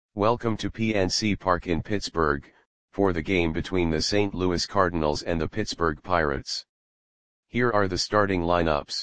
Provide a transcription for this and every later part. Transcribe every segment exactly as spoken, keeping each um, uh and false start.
Welcome to P N C Park in Pittsburgh, for the game between the Saint Louis Cardinals and the Pittsburgh Pirates. Here are the starting lineups.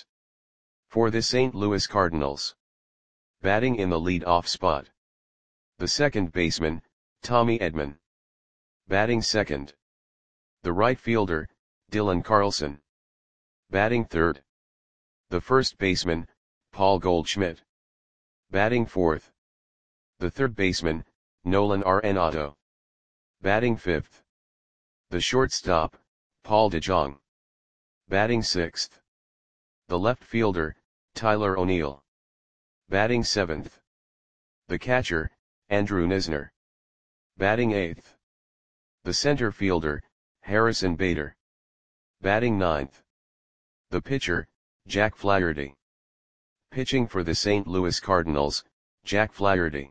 For the Saint Louis Cardinals. Batting in the lead-off spot. The second baseman, Tommy Edman. Batting second. The right fielder, Dylan Carlson. Batting third. The first baseman, Paul Goldschmidt. Batting fourth. The third baseman, Nolan Arenado. Batting fifth. The shortstop, Paul DeJong. Batting sixth. The left fielder, Tyler O'Neill. Batting seventh. The catcher, Andrew Knizner. Batting eighth. The center fielder, Harrison Bader. Batting ninth. The pitcher, Jack Flaherty. Pitching for the Saint Louis Cardinals, Jack Flaherty.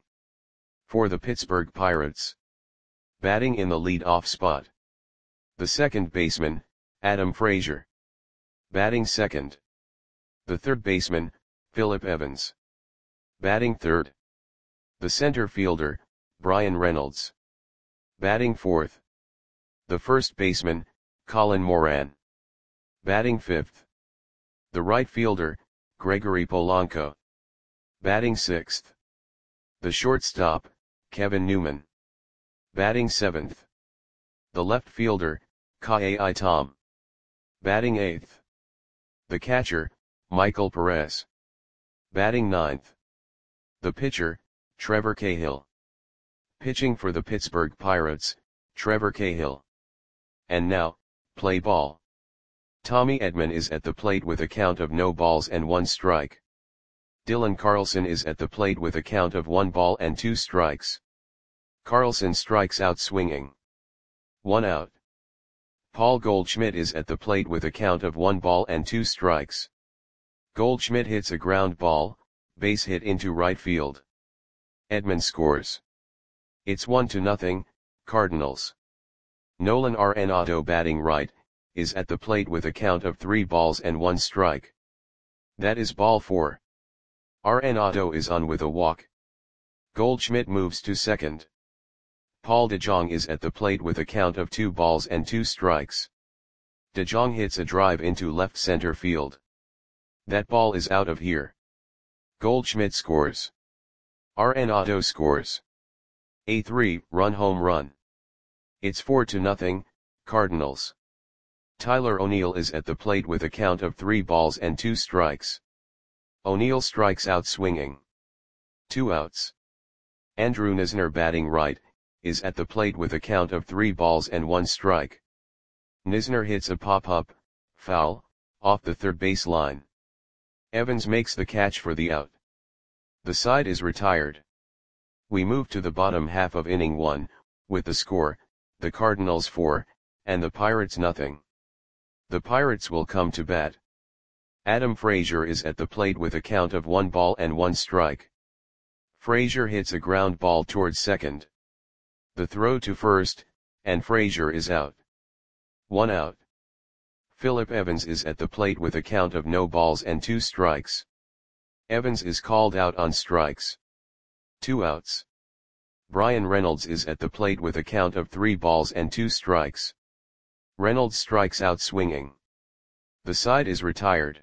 For the Pittsburgh Pirates. Batting in the lead-off spot. The second baseman, Adam Frazier. Batting second. The third baseman, Phillip Evans. Batting third. The center fielder, Bryan Reynolds. Batting fourth. The first baseman, Colin Moran. Batting fifth. The right fielder, Gregory Polanco. Batting sixth. The shortstop, Kevin Newman. Batting seventh. The left fielder, Ka'ai Tom. Batting eighth. The catcher, Michael Perez. Batting ninth. The pitcher, Trevor Cahill. Pitching for the Pittsburgh Pirates, Trevor Cahill. And now, play ball. Tommy Edman is at the plate with a count of no balls and one strike. Dylan Carlson is at the plate with a count of one ball and two strikes. Carlson strikes out swinging. One out. Paul Goldschmidt is at the plate with a count of one ball and two strikes. Goldschmidt hits a ground ball, base hit into right field. Edman scores. It's one to nothing, Cardinals. Nolan Arenado, batting right, is at the plate with a count of three balls and one strike. That is ball four. Arenado is on with a walk. Goldschmidt moves to second. Paul DeJong is at the plate with a count of two balls and two strikes. DeJong hits a drive into left center field. That ball is out of here. Goldschmidt scores. Arenado scores. A three-run home run. It's four to nothing, Cardinals. Tyler O'Neill is at the plate with a count of three balls and two strikes. O'Neill strikes out swinging. Two outs. Andrew Knizner, batting right, is at the plate with a count of three balls and one strike. Knizner hits a pop-up, foul, off the third base line. Evans makes the catch for the out. The side is retired. We move to the bottom half of inning one, with the score, the Cardinals four, and the Pirates nothing. The Pirates will come to bat. Adam Frazier is at the plate with a count of one ball and one strike. Frazier hits a ground ball towards second. The throw to first, and Frazier is out. One out. Phillip Evans is at the plate with a count of no balls and two strikes. Evans is called out on strikes. Two outs. Bryan Reynolds is at the plate with a count of three balls and two strikes. Reynolds strikes out swinging. The side is retired.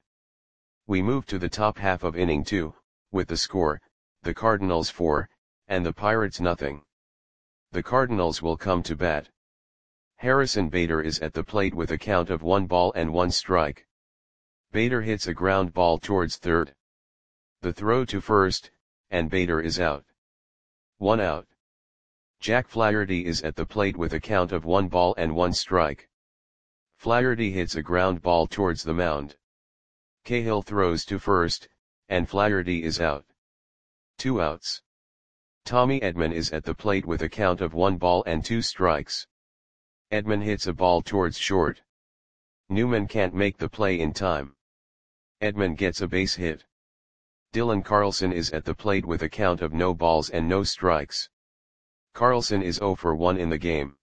We move to the top half of inning two, with the score, the Cardinals four, and the Pirates nothing. The Cardinals will come to bat. Harrison Bader is at the plate with a count of one ball and one strike. Bader hits a ground ball towards third. The throw to first, and Bader is out. One out. Jack Flaherty is at the plate with a count of one ball and one strike. Flaherty hits a ground ball towards the mound. Cahill throws to first, and Flaherty is out. Two outs. Tommy Edman is at the plate with a count of one ball and two strikes. Edman hits a ball towards short. Newman can't make the play in time. Edman gets a base hit. Dylan Carlson is at the plate with a count of no balls and no strikes. Carlson is zero for one in the game.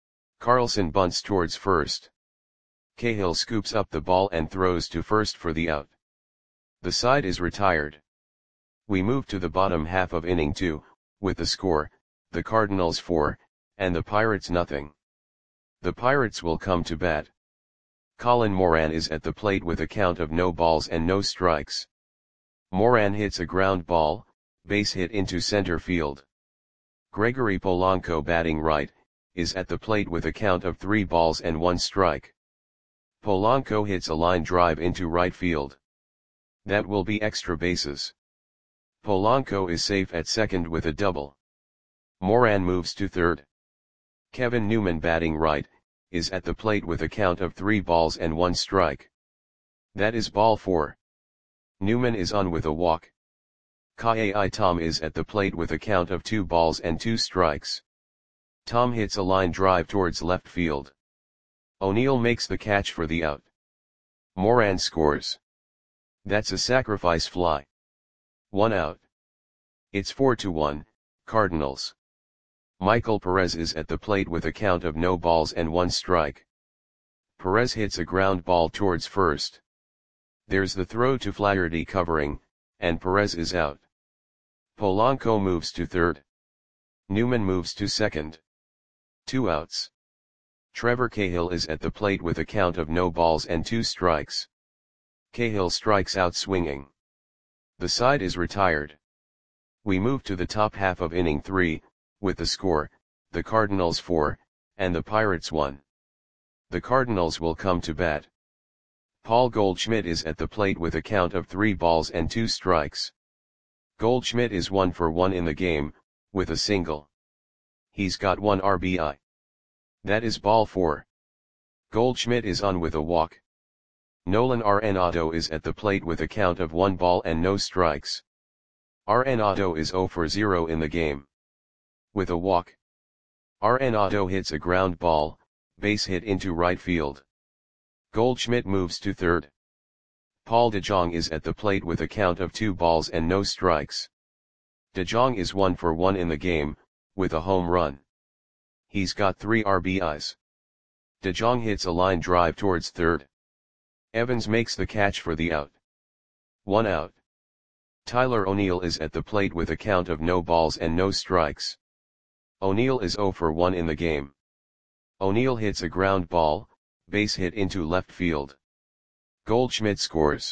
Carlson bunts towards first. Cahill scoops up the ball and throws to first for the out. The side is retired. We move to the bottom half of inning two, with the score, the Cardinals four, and the Pirates nothing. The Pirates will come to bat. Colin Moran is at the plate with a count of no balls and no strikes. Moran hits a ground ball, base hit into center field. Gregory Polanco, batting right, is at the plate with a count of three balls and one strike. Polanco hits a line drive into right field. That will be extra bases. Polanco is safe at second with a double. Moran moves to third. Kevin Newman, batting right, is at the plate with a count of three balls and one strike. That is ball four. Newman is on with a walk. Kei Tom is at the plate with a count of two balls and two strikes. Tom hits a line drive towards left field. O'Neill makes the catch for the out. Moran scores. That's a sacrifice fly. One out. It's four to one, Cardinals. Michael Perez is at the plate with a count of no balls and one strike. Perez hits a ground ball towards first. There's the throw to Flaherty covering, and Perez is out. Polanco moves to third. Newman moves to second. Two outs. Trevor Cahill is at the plate with a count of no balls and two strikes. Cahill strikes out swinging. The side is retired. We move to the top half of inning three, with the score, the Cardinals four, and the Pirates one. The Cardinals will come to bat. Paul Goldschmidt is at the plate with a count of three balls and two strikes. Goldschmidt is one for one in the game, with a single. He's got one R B I. That is ball four. Goldschmidt is on with a walk. Nolan Arenado is at the plate with a count of one ball and no strikes. Arenado is zero for zero in the game. With a walk. Arenado hits a ground ball, base hit into right field. Goldschmidt moves to third. Paul DeJong is at the plate with a count of two balls and no strikes. DeJong is one for one in the game, with a home run. He's got three R B Is. DeJong hits a line drive towards third. Evans makes the catch for the out. One out. Tyler O'Neill is at the plate with a count of no balls and no strikes. O'Neill is zero for one in the game. O'Neill hits a ground ball, base hit into left field. Goldschmidt scores.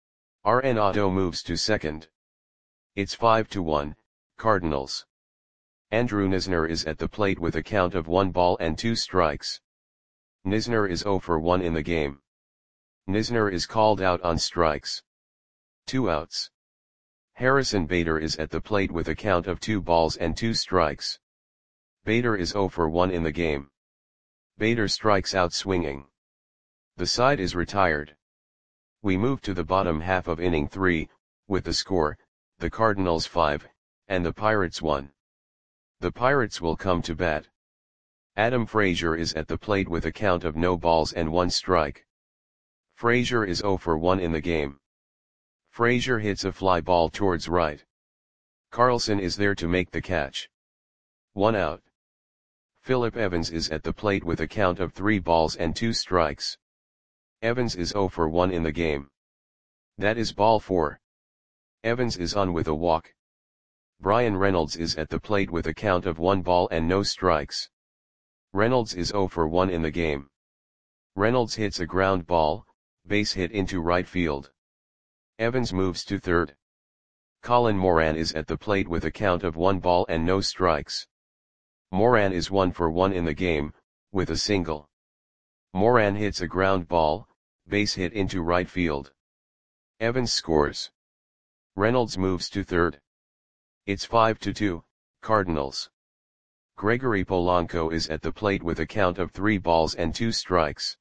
Arenado moves to second. It's five to one, Cardinals. Andrew Knizner is at the plate with a count of one ball and two strikes. Knizner is zero for one in the game. Knizner is called out on strikes. Two outs. Harrison Bader is at the plate with a count of two balls and two strikes. Bader is zero for one in the game. Bader strikes out swinging. The side is retired. We move to the bottom half of inning three, with the score, the Cardinals five, and the Pirates one. The Pirates will come to bat. Adam Frazier is at the plate with a count of no balls and one strike. Frazier is zero for one in the game. Frazier hits a fly ball towards right. Carlson is there to make the catch. One out. Phillip Evans is at the plate with a count of three balls and two strikes. Evans is zero for one in the game. That is ball four. Evans is on with a walk. Brian Reynolds is at the plate with a count of one ball and no strikes. Reynolds is zero for one in the game. Reynolds hits a ground ball, base hit into right field. Evans moves to third. Colin Moran is at the plate with a count of one ball and no strikes. Moran is one for one in the game, with a single. Moran hits a ground ball, base hit into right field. Evans scores. Reynolds moves to third. It's five to two, Cardinals. Gregory Polanco is at the plate with a count of three balls and two strikes.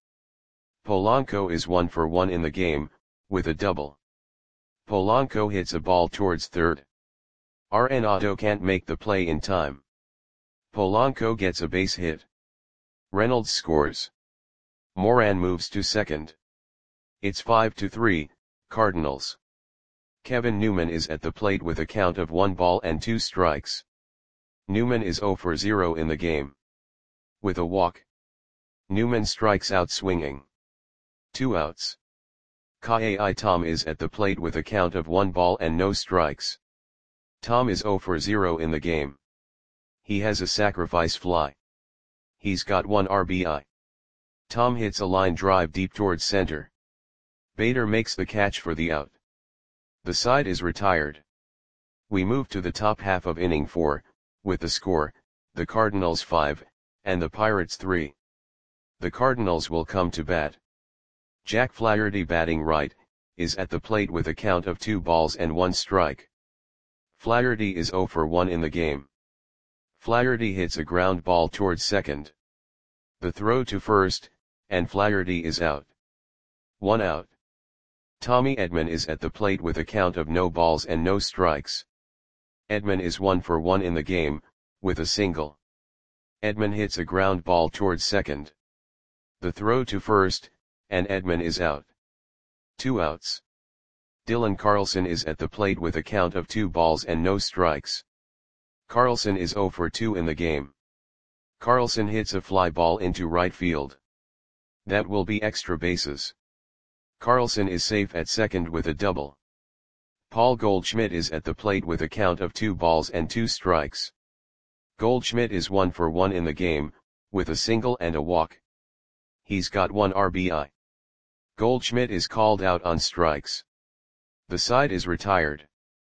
Polanco is one for one in the game, with a double. Polanco hits a ball towards third. Arenado can't make the play in time. Polanco gets a base hit. Reynolds scores. Moran moves to second. It's five to three, Cardinals. Kevin Newman is at the plate with a count of one ball and two strikes. Newman is zero for zero in the game. With a walk. Newman strikes out swinging. Two outs. Kei Tom is at the plate with a count of one ball and no strikes. Tom is zero for zero in the game. He has a sacrifice fly. He's got one R B I. Tom hits a line drive deep towards center. Bader makes the catch for the out. The side is retired. We move to the top half of inning four, with the score, the Cardinals five, and the Pirates three. The Cardinals will come to bat. Jack Flaherty, batting right, is at the plate with a count of two balls and one strike. Flaherty is zero for one in the game. Flaherty hits a ground ball towards second. The throw to first, and Flaherty is out. One out. Tommy Edman is at the plate with a count of no balls and no strikes. Edman is one for one in the game, with a single. Edman hits a ground ball towards second. The throw to first, and Edman is out. Two outs. Dylan Carlson is at the plate with a count of two balls and no strikes. Carlson is zero for two in the game. Carlson hits a fly ball into right field. That will be extra bases. Carlson is safe at second with a double. Paul Goldschmidt is at the plate with a count of two balls and two strikes. Goldschmidt is one for one in the game, with a single and a walk. He's got one R B I. Goldschmidt is called out on strikes. The side is retired.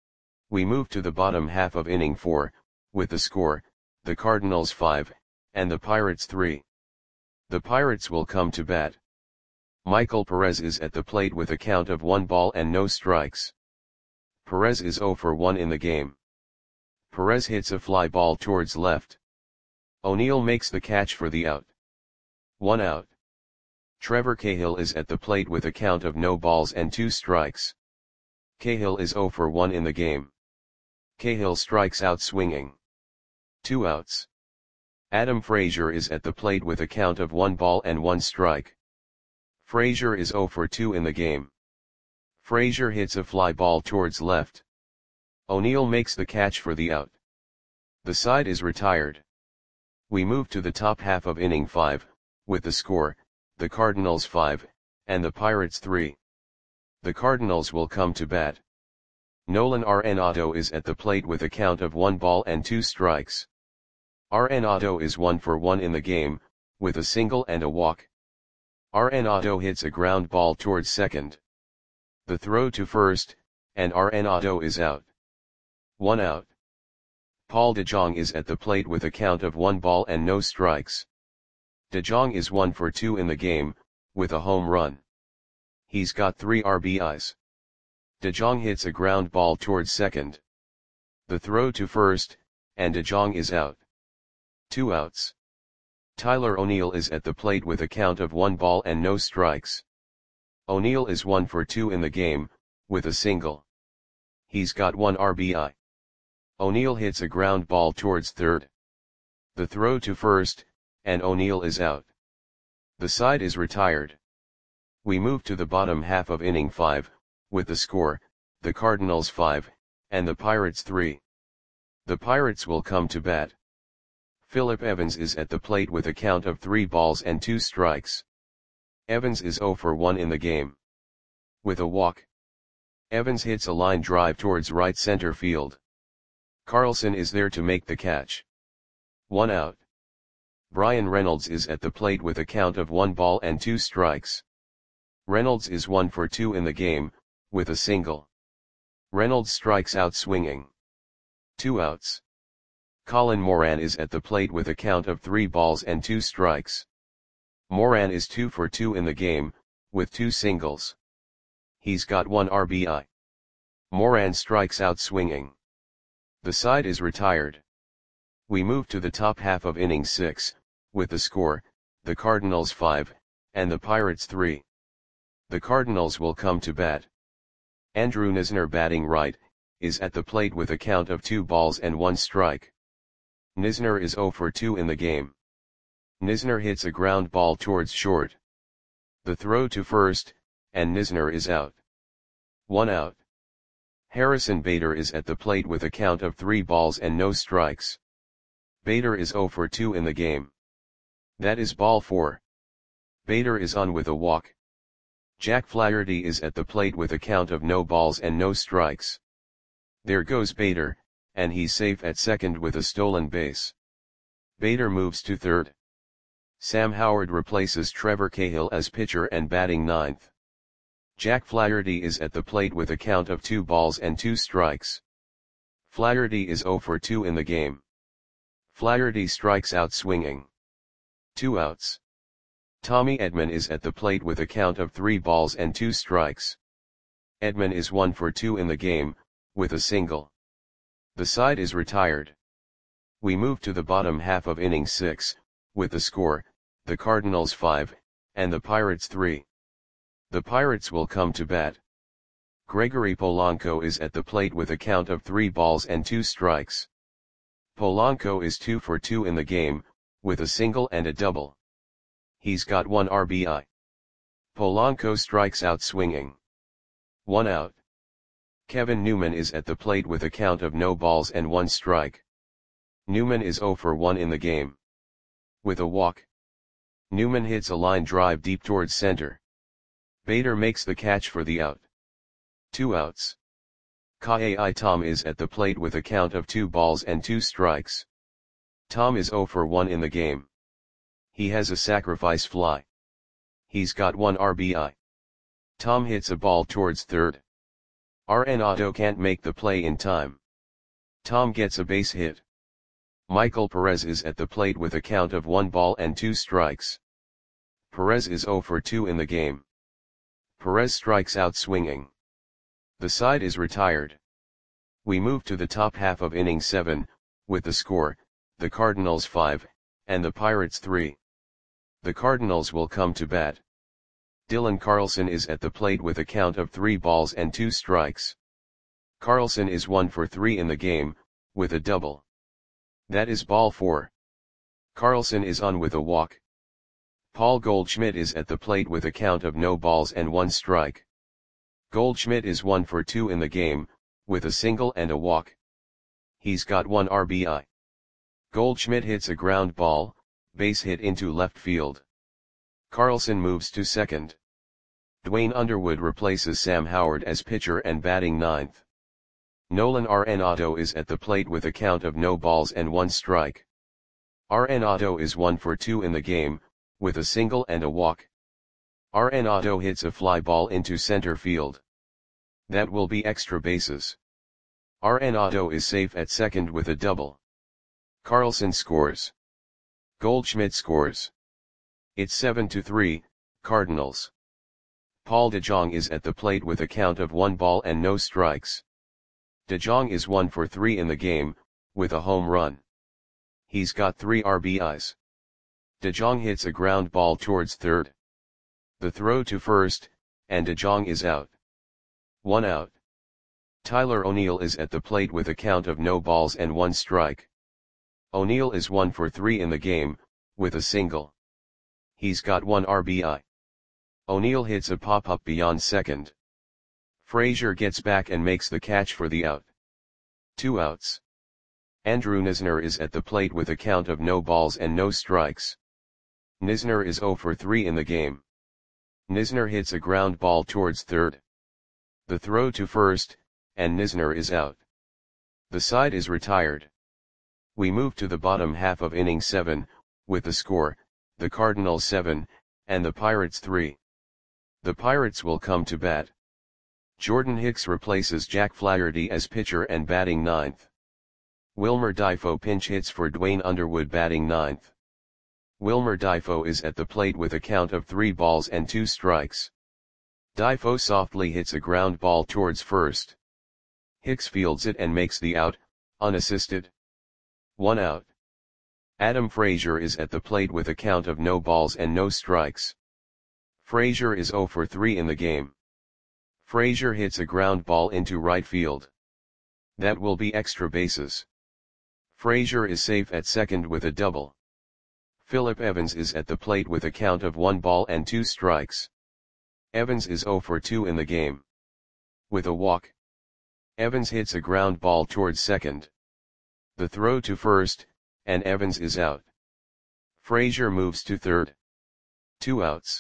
We move to the bottom half of inning four, with the score, the Cardinals five, and the Pirates three. The Pirates will come to bat. Michael Perez is at the plate with a count of one ball and no strikes. Perez is zero for one in the game. Perez hits a fly ball towards left. O'Neill makes the catch for the out. One out. Trevor Cahill is at the plate with a count of no balls and two strikes. Cahill is zero for one in the game. Cahill strikes out swinging. Two outs. Adam Frazier is at the plate with a count of one ball and one strike. Frazier is zero for two in the game. Frazier hits a fly ball towards left. O'Neill makes the catch for the out. The side is retired. We move to the top half of inning five, with the score, the Cardinals five, and the Pirates three. The Cardinals will come to bat. Nolan Arenado is at the plate with a count of one ball and two strikes. Arenado is one for one in the game, with a single and a walk. Arenado hits a ground ball towards second. The throw to first, and Arenado is out. One out. Paul DeJong is at the plate with a count of one ball and no strikes. DeJong is one for two in the game, with a home run. He's got three R B Is. DeJong hits a ground ball towards second. The throw to first, and DeJong is out. Two outs. Tyler O'Neill is at the plate with a count of one ball and no strikes. O'Neill is one for two in the game, with a single. He's got one R B I. O'Neill hits a ground ball towards third. The throw to first, and O'Neill is out. The side is retired. We move to the bottom half of inning five, with the score, the Cardinals five, and the Pirates three. The Pirates will come to bat. Phillip Evans is at the plate with a count of three balls and two strikes. Evans is zero for one in the game. With a walk. Evans hits a line drive towards right center field. Carlson is there to make the catch. One out. Brian Reynolds is at the plate with a count of one ball and two strikes. Reynolds is one for two in the game, with a single. Reynolds strikes out swinging. Two outs. Colin Moran is at the plate with a count of three balls and two strikes. Moran is two for two in the game, with two singles. He's got one R B I. Moran strikes out swinging. The side is retired. We move to the top half of inning six, with the score, the Cardinals five, and the Pirates three. The Cardinals will come to bat. Andrew Knizner, batting right, is at the plate with a count of two balls and one strike. Knizner is zero for two in the game. Knizner hits a ground ball towards short. The throw to first, and Knizner is out. One out. Harrison Bader is at the plate with a count of three balls and no strikes. Bader is zero for two in the game. That is ball four. Bader is on with a walk. Jack Flaherty is at the plate with a count of no balls and no strikes. There goes Bader, and he's safe at second with a stolen base. Bader moves to third. Sam Howard replaces Trevor Cahill as pitcher and batting ninth. Jack Flaherty is at the plate with a count of two balls and two strikes. Flaherty is zero for two in the game. Flaherty strikes out swinging. Two outs. Tommy Edman is at the plate with a count of three balls and two strikes. Edman is one for two in the game, with a single. The side is retired. We move to the bottom half of inning six, with the score, the Cardinals five, and the Pirates three. The Pirates will come to bat. Gregory Polanco is at the plate with a count of three balls and two strikes. Polanco is two for two in the game, with a single and a double. He's got one R B I. Polanco strikes out swinging. One out. Kevin Newman is at the plate with a count of no balls and one strike. Newman is zero for one in the game. With a walk. Newman hits a line drive deep towards center. Bader makes the catch for the out. Two outs. Ka'ai Tom is at the plate with a count of two balls and two strikes. Tom is zero for one in the game. He has a sacrifice fly. He's got one R B I. Tom hits a ball towards third. Arenado can't make the play in time. Tom gets a base hit. Michael Perez is at the plate with a count of one ball and two strikes. Perez is zero for two in the game. Perez strikes out swinging. The side is retired. We move to the top half of inning seven, with the score, the Cardinals five, and the Pirates three. The Cardinals will come to bat. Dylan Carlson is at the plate with a count of three balls and two strikes. Carlson is one for three in the game, with a double. That is ball four. Carlson is on with a walk. Paul Goldschmidt is at the plate with a count of no balls and one strike. Goldschmidt is one for two in the game, with a single and a walk. He's got one R B I. Goldschmidt hits a ground ball, base hit into left field. Carlson moves to second. Dwayne Underwood replaces Sam Howard as pitcher and batting ninth. Nolan Arenado is at the plate with a count of no balls and one strike. Arenado is one for two in the game, with a single and a walk. Arenado hits a fly ball into center field. That will be extra bases. Arenado is safe at second with a double. Carlson scores. Goldschmidt scores. It's seven to three, Cardinals. Paul DeJong is at the plate with a count of one ball and no strikes. DeJong is one for three in the game, with a home run. He's got three R B Is. DeJong hits a ground ball towards third. The throw to first, and DeJong is out. One out. Tyler O'Neill is at the plate with a count of no balls and one strike. O'Neill is one for three in the game, with a single. He's got one R B I. O'Neill hits a pop-up beyond second. Frazier gets back and makes the catch for the out. Two outs. Andrew Knizner is at the plate with a count of no balls and no strikes. Knizner is zero for three in the game. Knizner hits a ground ball towards third. The throw to first, and Knizner is out. The side is retired. We move to the bottom half of inning seven, with the score, the Cardinals seven, and the Pirates three. The Pirates will come to bat. Jordan Hicks replaces Jack Flaherty as pitcher and batting ninth. Wilmer Difo pinch hits for Dwayne Underwood batting ninth. Wilmer Difo is at the plate with a count of three balls and two strikes. Difo softly hits a ground ball towards first. Hicks fields it and makes the out, unassisted. One out. Adam Frazier is at the plate with a count of no balls and no strikes. Frazier is zero for three in the game. Frazier hits a ground ball into right field. That will be extra bases. Frazier is safe at second with a double. Phillip Evans is at the plate with a count of one ball and two strikes. Evans is zero for two in the game. With a walk. Evans hits a ground ball towards second. The throw to first, and Evans is out. Frazier moves to third. Two outs.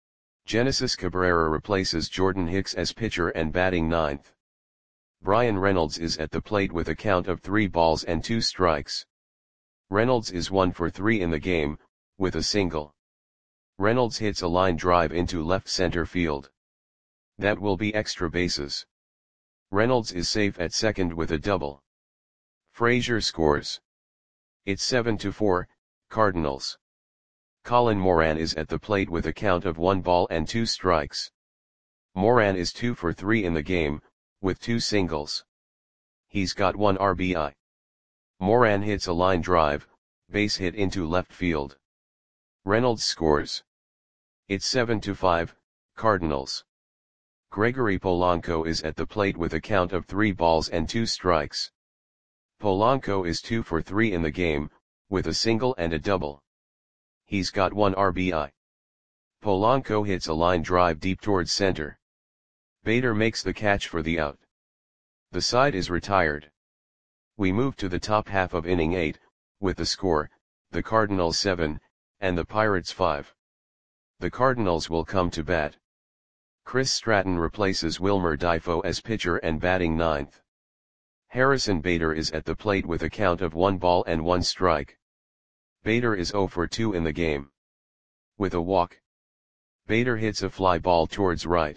Genesis Cabrera replaces Jordan Hicks as pitcher and batting ninth. Brian Reynolds is at the plate with a count of three balls and two strikes. Reynolds is one for three in the game, with a single. Reynolds hits a line drive into left center field. That will be extra bases. Reynolds is safe at second with a double. Frazier scores. It's seven to four, Cardinals. Colin Moran is at the plate with a count of one ball and two strikes. Moran is two for three in the game, with two singles. He's got one R B I. Moran hits a line drive, base hit into left field. Reynolds scores. It's seven to five, Cardinals. Gregory Polanco is at the plate with a count of three balls and two strikes. Polanco is two for three in the game, with a single and a double. He's got one R B I. Polanco hits a line drive deep towards center. Bader makes the catch for the out. The side is retired. We move to the top half of inning eight, with the score, the Cardinals seven, and the Pirates five. The Cardinals will come to bat. Chris Stratton replaces Wilmer Difo as pitcher and batting ninth. Harrison Bader is at the plate with a count of one ball and one strike. Bader is zero for two in the game. With a walk. Bader hits a fly ball towards right.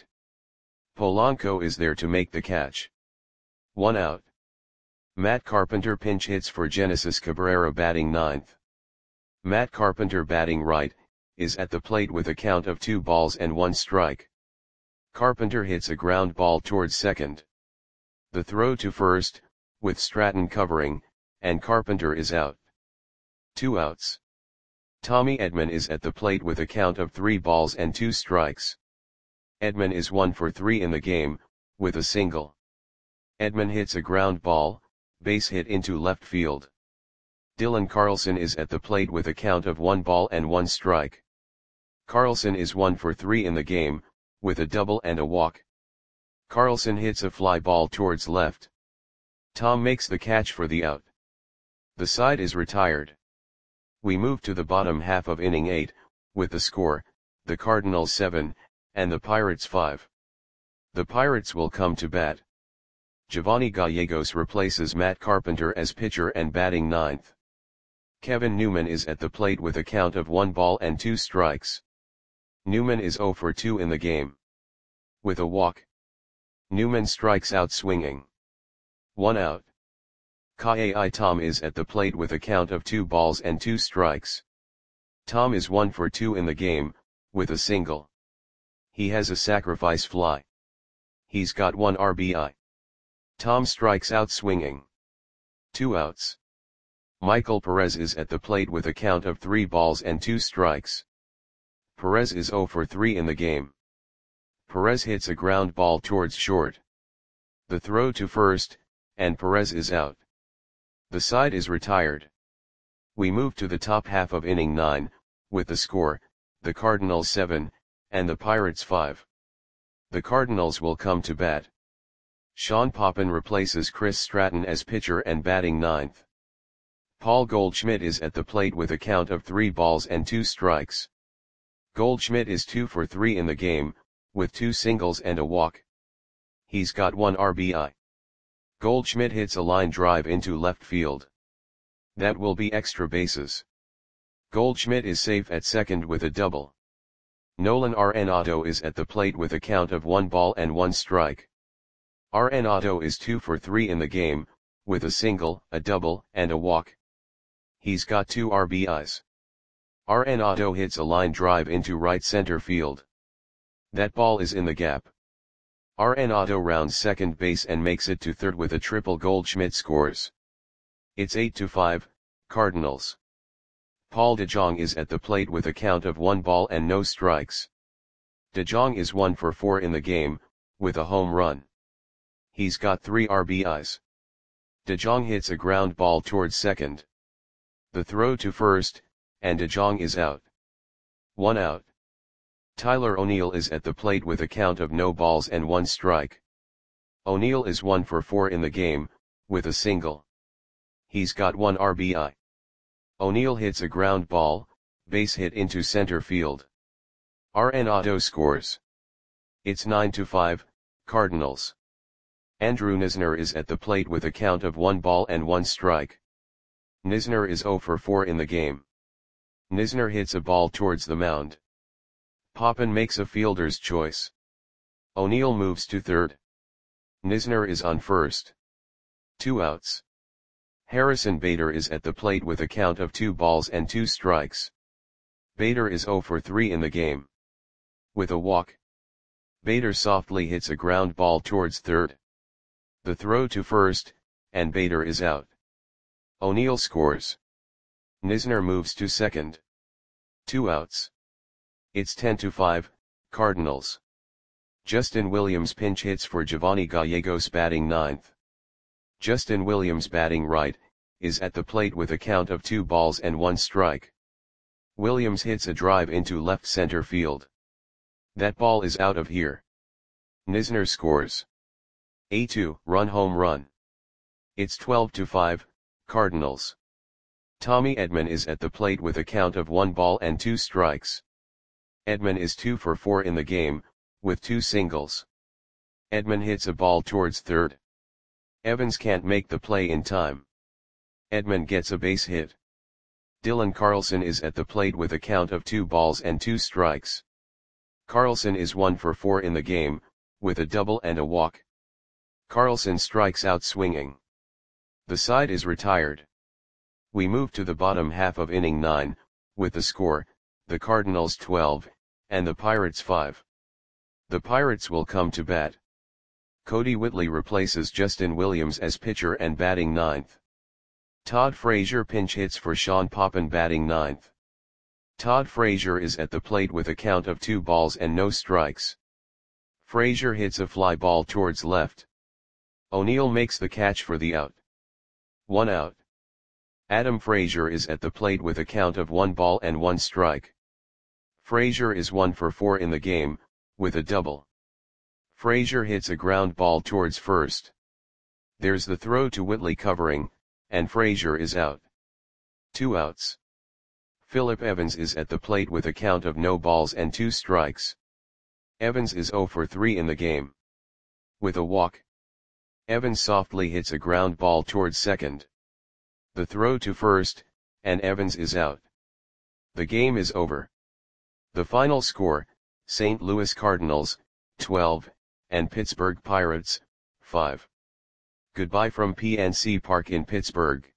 Polanco is there to make the catch. One out. Matt Carpenter pinch hits for Genesis Cabrera batting ninth. Matt Carpenter batting right, is at the plate with a count of two balls and one strike. Carpenter hits a ground ball towards second. The throw to first, with Stratton covering, and Carpenter is out. Two outs. Tommy Edman is at the plate with a count of three balls and two strikes. Edman is one for three in the game, with a single. Edman hits a ground ball, base hit into left field. Dylan Carlson is at the plate with a count of one ball and one strike. Carlson is one for three in the game, with a double and a walk. Carlson hits a fly ball towards left. Tom makes the catch for the out. The side is retired. We move to the bottom half of inning eight, with the score, the Cardinals seven, and the Pirates five. The Pirates will come to bat. Giovanni Gallegos replaces Matt Carpenter as pitcher and batting ninth. Kevin Newman is at the plate with a count of one ball and two strikes. Newman is zero for two in the game. With a walk. Newman strikes out swinging. One out. Kai Tom is at the plate with a count of two balls and two strikes. Tom is one for two in the game, with a single. He has a sacrifice fly. He's got one R B I. Tom strikes out swinging. Two outs. Michael Perez is at the plate with a count of three balls and two strikes. Perez is zero for three in the game. Perez hits a ground ball towards short. The throw to first, and Perez is out. The side is retired. We move to the top half of inning nine, with the score, the Cardinals seven, and the Pirates five. The Cardinals will come to bat. Sean Poppen replaces Chris Stratton as pitcher and batting ninth. Paul Goldschmidt is at the plate with a count of three balls and two strikes. Goldschmidt is two for three in the game, with two singles and a walk. He's got one R B I. Goldschmidt hits a line drive into left field. That will be extra bases. Goldschmidt is safe at second with a double. Nolan Arenado is at the plate with a count of one ball and one strike. Arenado is two for three in the game, with a single, a double, and a walk. He's got two R B Is. Arenado hits a line drive into right center field. That ball is in the gap. Arenado rounds second base and makes it to third with a triple. Goldschmidt scores. It's eight to five, Cardinals. Paul DeJong is at the plate with a count of one ball and no strikes. DeJong is one for four in the game, with a home run. He's got three R B Is. DeJong hits a ground ball towards second. The throw to first, and DeJong is out. One out. Tyler O'Neill is at the plate with a count of no balls and one strike. O'Neill is one for four in the game, with a single. He's got one R B I. O'Neill hits a ground ball, base hit into center field. Arenado scores. It's nine to five, Cardinals. Andrew Knizner is at the plate with a count of one ball and one strike. Knizner is zero for four in the game. Knizner hits a ball towards the mound. Poppin makes a fielder's choice. O'Neill moves to third. Knizner is on first. Two outs. Harrison Bader is at the plate with a count of two balls and two strikes. Bader is zero for three in the game. With a walk. Bader softly hits a ground ball towards third. The throw to first, and Bader is out. O'Neill scores. Knizner moves to second. Two outs. It's ten to five, Cardinals. Justin Williams pinch hits for Giovanni Gallegos batting ninth. Justin Williams batting right, is at the plate with a count of two balls and one strike. Williams hits a drive into left center field. That ball is out of here. Knizner scores. A two run home run. It's twelve to five, Cardinals. Tommy Edman is at the plate with a count of one ball and two strikes. Edman is two for four in the game, with two singles. Edman hits a ball towards third. Evans can't make the play in time. Edman gets a base hit. Dylan Carlson is at the plate with a count of two balls and two strikes. Carlson is one for four in the game, with a double and a walk. Carlson strikes out swinging. The side is retired. We move to the bottom half of inning nine, with the score, the Cardinals twelve, and the Pirates five. The Pirates will come to bat. Cody Whitley replaces Justin Williams as pitcher and batting ninth. Todd Frazier pinch hits for Sean Poppin batting ninth. Todd Frazier is at the plate with a count of two balls and no strikes. Frazier hits a fly ball towards left. O'Neill makes the catch for the out. One out. Adam Frazier is at the plate with a count of one ball and one strike. Frazier is one for four in the game, with a double. Frazier hits a ground ball towards first. There's the throw to Whitley covering, and Frazier is out. Two outs. Phillip Evans is at the plate with a count of no balls and two strikes. Evans is zero for three in the game. With a walk. Evans softly hits a ground ball towards second. The throw to first, and Evans is out. The game is over. The final score, Saint Louis Cardinals, twelve, and Pittsburgh Pirates, five. Goodbye from P N C Park in Pittsburgh.